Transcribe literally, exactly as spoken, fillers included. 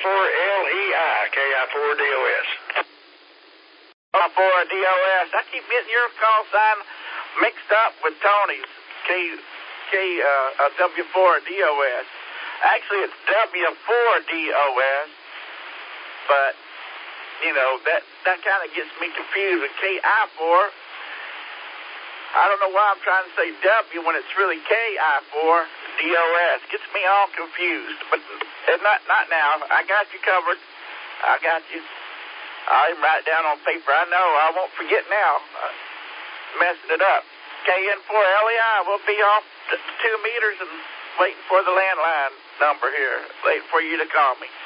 four L E I, K I four D O S. K I four D O S. I keep getting your call sign mixed up with Tony's K K uh, W four D O S. Actually, it's W four D O S, but you know that that kind of gets me confused with K I four. I don't know why I'm trying to say W when it's really K I four D O S. Gets me all confused, but not not now. I got you covered. I got you. I'll even write it down on paper. I know. I won't forget now. Uh, messing it up. K N four L E I will be off t- two meters and waiting for the landline number here. Waiting for you to call me.